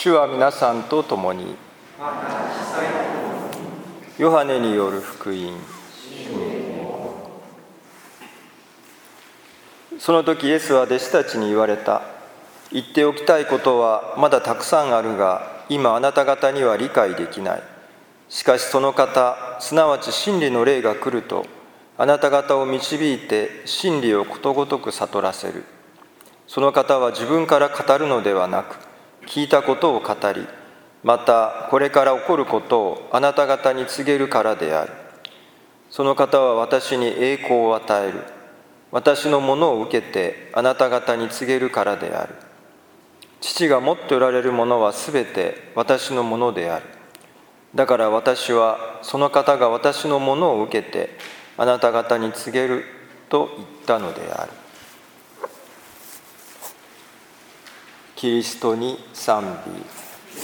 主は皆さんと共に。ヨハネによる福音。その時イエスは弟子たちに言われた。言っておきたいことはまだたくさんあるが、今あなた方には理解できない。しかしその方、すなわち真理の霊が来ると、あなた方を導いて真理をことごとく悟らせる。その方は自分から語るのではなく、聞いたことを語り、またこれから起こることをあなた方に告げるからである。その方は私に栄光を与える。私のものを受けてあなた方に告げるからである。父が持っておられるものはすべて私のものである。だから私はその方が私のものを受けてあなた方に告げると言ったのである。キリストに賛美。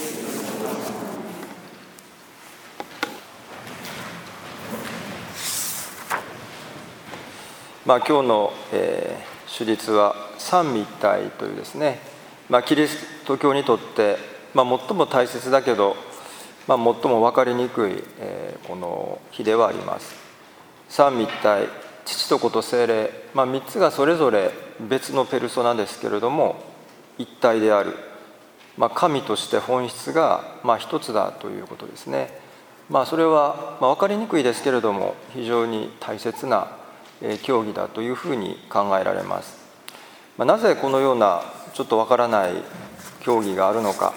今日の、主日は三位一体というですね、キリスト教にとって、最も大切だけど、最も分かりにくい、この日ではあります。三位一体、父と子と聖霊、3つがそれぞれ別のペルソナですけれども一体である、神として本質が一つだということですね。それは分かりにくいですけれども非常に大切な教義だというふうに考えられます。なぜこのようなちょっとわからない教義があるのか、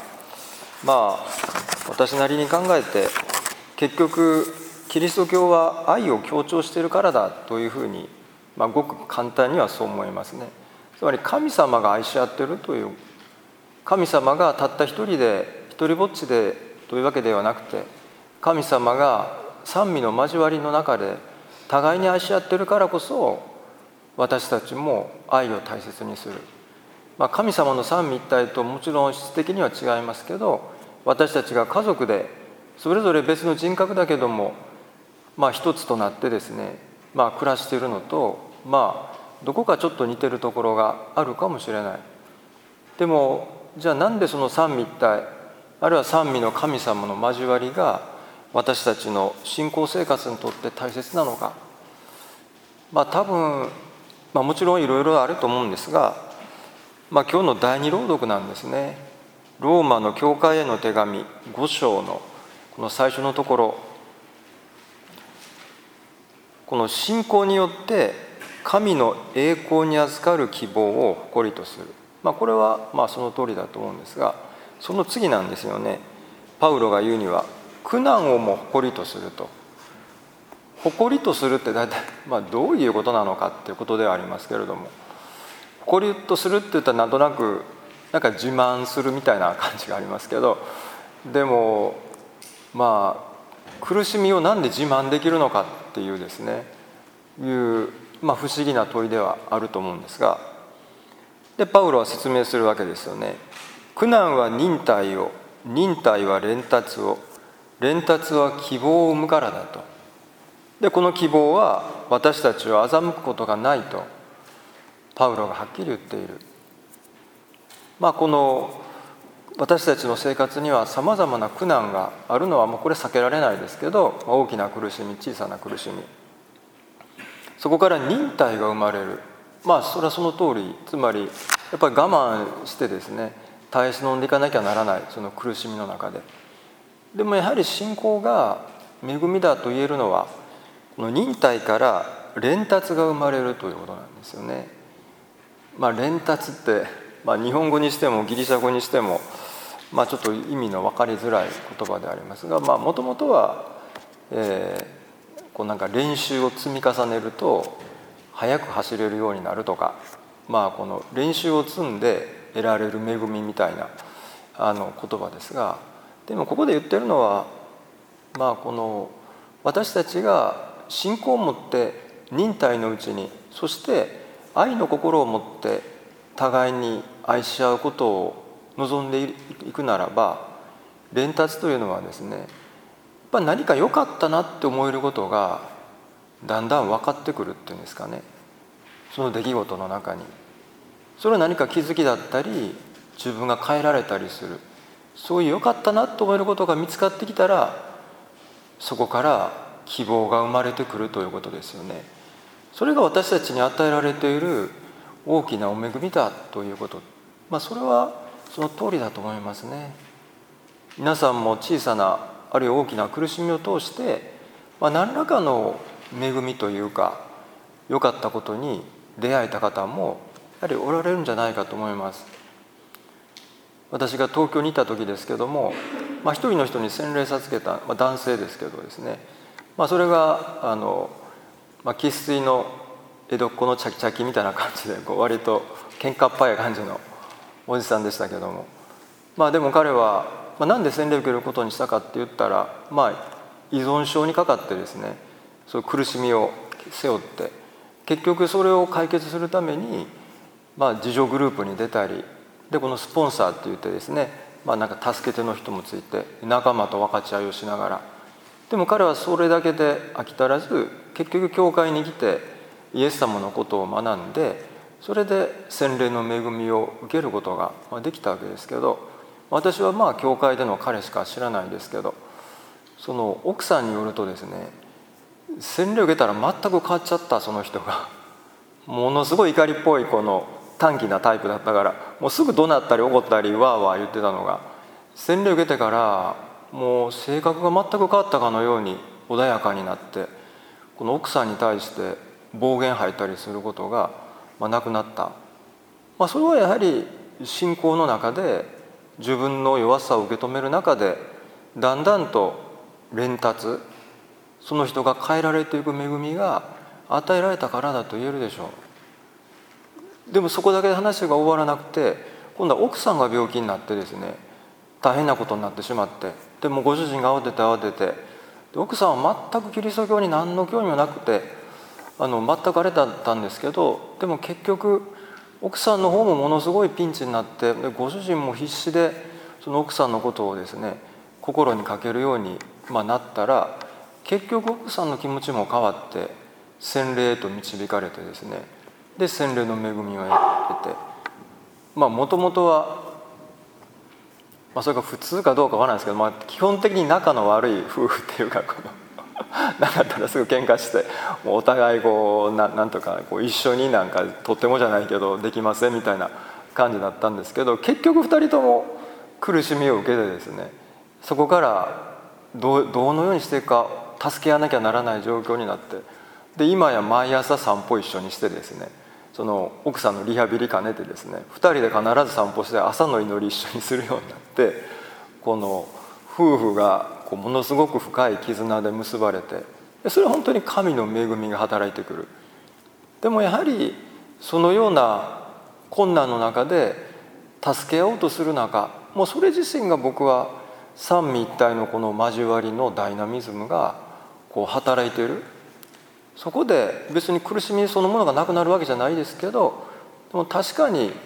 私なりに考えて、結局キリスト教は愛を強調しているからだというふうに、ごく簡単にはそう思いますね。つまり神様が愛し合っているという、神様がたった一人で一人ぼっちでというわけではなくて、神様が三位の交わりの中で互いに愛し合っているからこそ私たちも愛を大切にする。神様の三位一体ともちろん質的には違いますけど、私たちが家族でそれぞれ別の人格だけども一つとなってですね、暮らしているのとどこかちょっと似てるところがあるかもしれない。でもじゃあなんでその三位一体、あるいは三位の神様の交わりが私たちの信仰生活にとって大切なのか。多分、もちろんいろいろあると思うんですが、今日の第二朗読なんですね。ローマの教会への手紙5章のこの最初のところ、この信仰によって神の栄光に預かる希望を誇りとする。これはその通りだと思うんですが、その次なんですよね。パウロが言うには苦難をも誇りとすると。誇りとするって大体、どういうことなのかっていうことではありますけれども、誇りとするって言ったらなんとなく自慢するみたいな感じがありますけど、でも苦しみをなんで自慢できるのかっていうですね、不思議な問いではあると思うんですが、でパウロは説明するわけですよね。苦難は忍耐を、忍耐は練達を、練達は希望を生むからだと。でこの希望は私たちを欺くことがないとパウロがはっきり言っている。この私たちの生活にはさまざまな苦難があるのはこれ避けられないですけど、大きな苦しみ、小さな苦しみ、そこから忍耐が生まれる。それはその通り、つまりやっぱり我慢してですね、耐え忍んでいかなきゃならない、その苦しみの中で。でもやはり信仰が恵みだと言えるのは、この忍耐から練達が生まれるということなんですよね。練達って、日本語にしてもギリシャ語にしても、ちょっと意味の分かりづらい言葉でありますが、もともとは、練習を積み重ねると速く走れるようになるとか、この練習を積んで得られる恵みみたいな言葉ですが、でもここで言ってるのは、この私たちが信仰を持って忍耐のうちに、そして愛の心を持って互いに愛し合うことを望んでいくならば、練達というのはですね、やっぱり何か良かったなって思えることがだんだん分かってくるっていうんですかね。その出来事の中にそれは何か気づきだったり、自分が変えられたりする、 そういう良かったなと思えることが見つかってきたら、そこから希望が生まれてくるということですよね。それが私たちに与えられている大きなお恵みだということ、それはその通りだと思いますね。皆さんも小さなあるいは大きな苦しみを通して、何らかの恵みというか良かったことに出会えた方もやはりおられるんじゃないかと思います。私が東京にいた時ですけども、一人の人に洗礼授けた、男性ですけどですね、それが生粋の江戸っ子のチャキチャキみたいな感じで割と喧嘩っ早い感じのおじさんでしたけども、でも彼は、なんで洗礼を受けることにしたかって言ったら、依存症にかかってですね、そういう苦しみを背負って結局それを解決するために、自助グループに出たりで、このスポンサーって言ってですね、なんか助け手の人もついて仲間と分かち合いをしながら、でも彼はそれだけで飽き足らず、結局教会に来てイエス様のことを学んで、それで洗礼の恵みを受けることができたわけですけど、私は教会での彼しか知らないですけど、その奥さんによるとですね、洗礼を受けたら全く変わっちゃった。その人がものすごい怒りっぽいこの短気なタイプだったから、もうすぐ怒鳴ったり怒ったりワーワー言ってたのが、洗礼を受けてからもう性格が全く変わったかのように穏やかになって、この奥さんに対して暴言吐いたりすることがなくなった。それはやはり信仰の中で自分の弱さを受け止める中で、だんだんと練達、その人が変えられていく恵みが与えられたからだと言えるでしょう。でもそこだけで話が終わらなくて、今度は奥さんが病気になってですね、大変なことになってしまって、でもご主人が慌てて慌てて、奥さんは全くキリスト教に何の興味もなくて、全くあれだったんですけど、でも結局奥さんの方もものすごいピンチになって、でご主人も必死でその奥さんのことをですね心にかけるようになったら、結局奥さんの気持ちも変わって洗礼へと導かれてですね、で洗礼の恵みを得て、もともとは、それが普通かどうかわからないですけど、基本的に仲の悪い夫婦っていうか、なかったらすぐ喧嘩して、もうお互いなんとか一緒になんかとってもじゃないけどできませんみたいな感じだったんですけど、結局2人とも苦しみを受けてですね、そこからどのようにしていくか助け合わなきゃならない状況になって、で今や毎朝散歩一緒にしてですね、その奥さんのリハビリ兼ねてですね、2人で必ず散歩して朝の祈り一緒にするようになって、この夫婦がものすごく深い絆で結ばれて、それは本当に神の恵みが働いてくる。でもやはりそのような困難の中で助け合おうとする中、もうそれ自身が僕は三位一体のこの交わりのダイナミズムが働いている。そこで別に苦しみそのものがなくなるわけじゃないですけど、でも確かに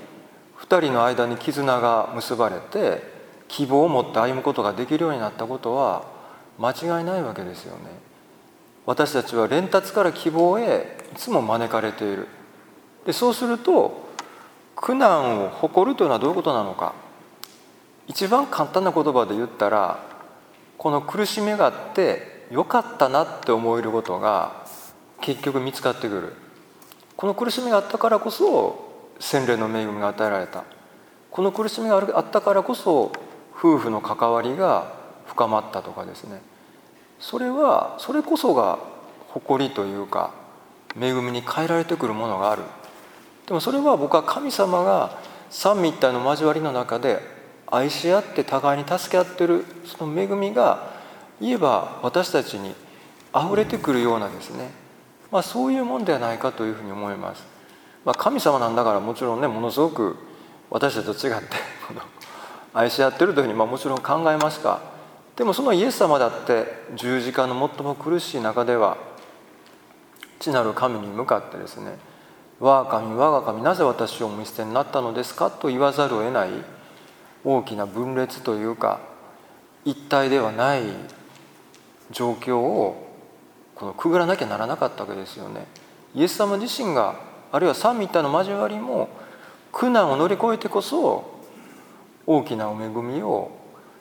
2人の間に絆が結ばれて希望を持って歩むことができるようになったことは間違いないわけですよね。私たちは練達から希望へいつも招かれている。でそうすると苦難を誇るというのはどういうことなのか。一番簡単な言葉で言ったら、この苦しみがあってよかったなって思えることが結局見つかってくる。この苦しみがあったからこそ洗礼の恵みが与えられた。この苦しみがあったからこそ夫婦の関わりが深まったとかですね、それこそが誇りというか恵みに変えられてくるものがある。でもそれは僕は神様が三位一体の交わりの中で愛し合って互いに助け合っているその恵みが言えば私たちに溢れてくるようなですね、そういうもんではないかというふうに思います。神様なんだからもちろんね、ものすごく私たちと違って愛し合ってるというふうにもちろん考えますが、でもそのイエス様だって十字架の最も苦しい中では父なる神に向かってですね、我が神我が神なぜ私をお見捨てになったのですかと言わざるを得ない大きな分裂というか一体ではない状況をくぐらなきゃならなかったわけですよね。イエス様自身が、あるいは三位一体の交わりも苦難を乗り越えてこそ大きなお恵みを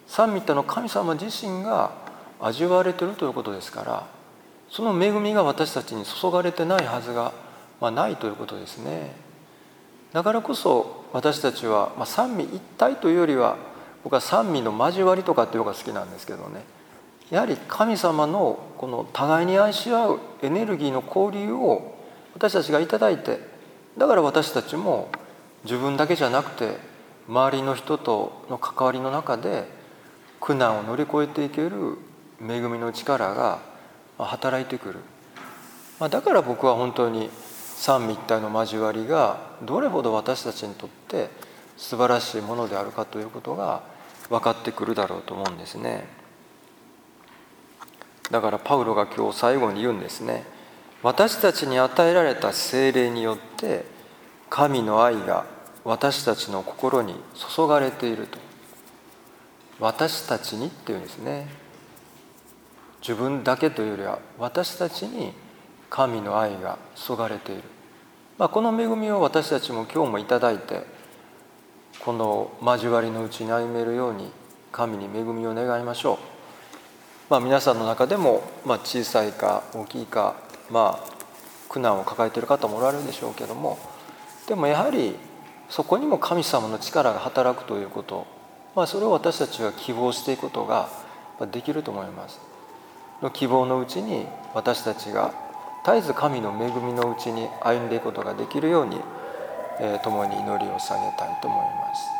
三位一体の神様自身が味わわれているということですから、その恵みが私たちに注がれてないはずが、ないということですね。だからこそ私たちは、三位一体というよりは、僕は三位の交わりとかっていうのが好きなんですけどね、やはり神様のこの互いに愛し合うエネルギーの交流を私たちがいただいて、だから私たちも自分だけじゃなくて周りの人との関わりの中で苦難を乗り越えていける恵みの力が働いてくる。だから僕は本当に三位一体の交わりがどれほど私たちにとって素晴らしいものであるかということが分かってくるだろうと思うんですね。だからパウロが今日最後に言うんですね。私たちに与えられた聖霊によって神の愛が私たちの心に注がれていると。私たちにっていうんですね。自分だけというよりは私たちに神の愛が注がれている。この恵みを私たちも今日もいただいて、この交わりのうちに歩めるように神に恵みを願いましょう。皆さんの中でも、小さいか大きいか、苦難を抱えている方もおられるでしょうけども、でもやはりそこにも神様の力が働くということ、それを私たちは希望していくことができると思います。希望のうちに私たちが絶えず神の恵みのうちに歩んでいくことができるように、共に祈りを下げたいと思います。